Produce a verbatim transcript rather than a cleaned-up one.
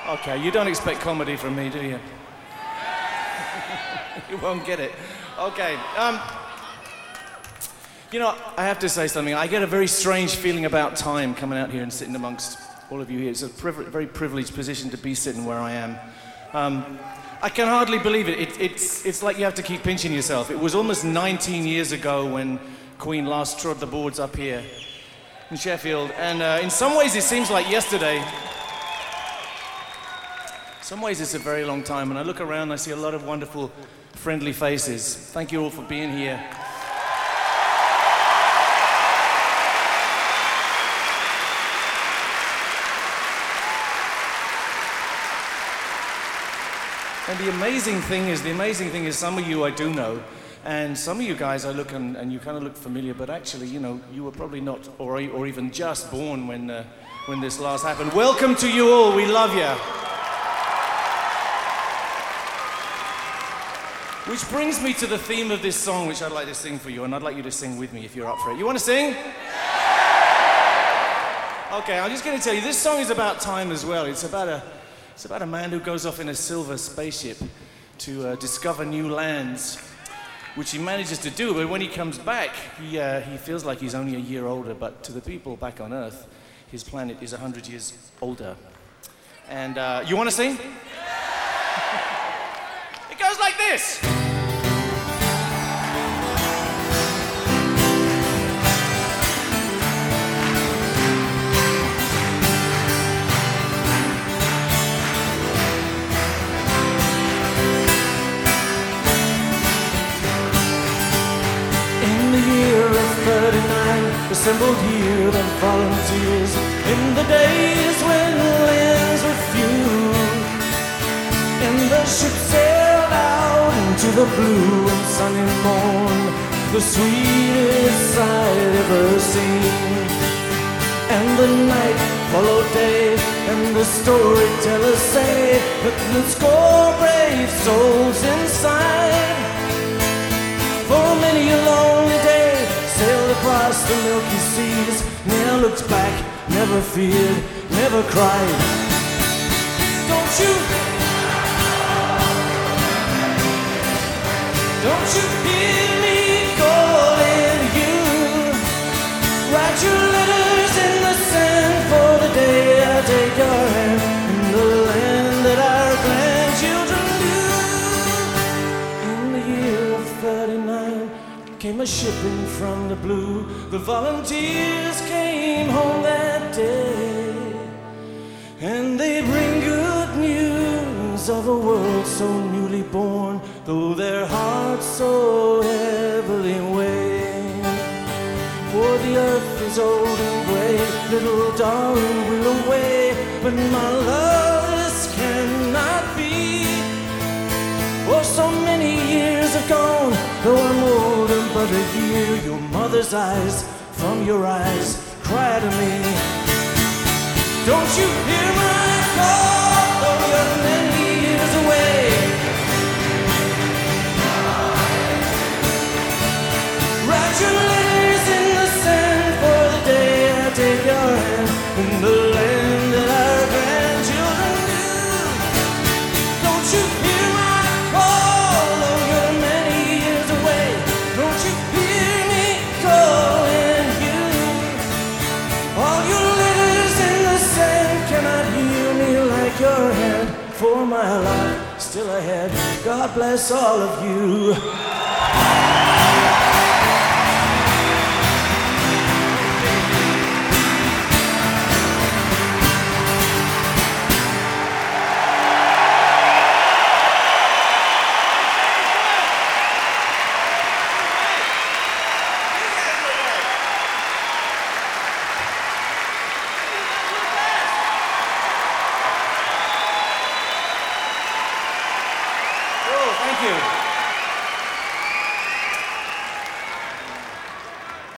Okay, you don't expect comedy from me, do you? You won't get it. Okay. Um, you know, I have to say something. I get a very strange feeling about time coming out here and sitting amongst all of you here. It's a priv- very privileged position to be sitting where I am. Um, I can hardly believe it. it. It's, it's like you have to keep pinching yourself. It was almost nineteen years ago when Queen last trod the boards up here in Sheffield. And uh, in some ways it seems like yesterday. In some ways it's a very long time. And I look around and I see a lot of wonderful, friendly faces. Thank you all for being here. And the amazing thing is, the amazing thing is some of you I do know, and some of you guys I look and, and you kind of look familiar, but actually, you know, you were probably not, or, or even just born when, uh, when this last happened. Welcome to you all, we love you. Which brings me to the theme of this song, which I'd like to sing for you, and I'd like you to sing with me if you're up for it. You want to sing? Okay, I'm just going to tell you, this song is about time as well. It's about a It's about a man who goes off in a silver spaceship to uh, discover new lands, which he manages to do, but when he comes back, he, uh, he feels like he's only a year older, but to the people back on Earth, his planet is one hundred years older. And uh, you want to sing? It goes like this. Assembled here the volunteers in the days when lands were few, and the ship sailed out into the blue and sunny morn, the sweetest sight ever seen. And the night followed day, and the storytellers say that the score brave souls inside, for many a lonely day, sailed across the milky seas, never looked back, never feared, never cried. Don't you, don't you hear me calling you? Write your letters in the sand, for the day I take your hand in the land that our grandchildren knew. In the year of thirty-nine came a shipping from the blue. The volunteers came home that day, and they bring good news of a world so newly born, though their hearts so heavily weigh. For the earth is old and gray, little darling will away, but my love, this cannot be. For so many years have gone, though I'm older but a year, your mother's eyes, from your eyes, cry to me. Don't you hear my call, though you're many years away? Write your letters in the sand, for the day I take your hand in the land that our grandchildren knew. Don't you hear my call, though you're many years away? Don't you hear me calling you? All your letters in the sand cannot heal me like your hand, for my life still ahead. God bless all of you. Thank you.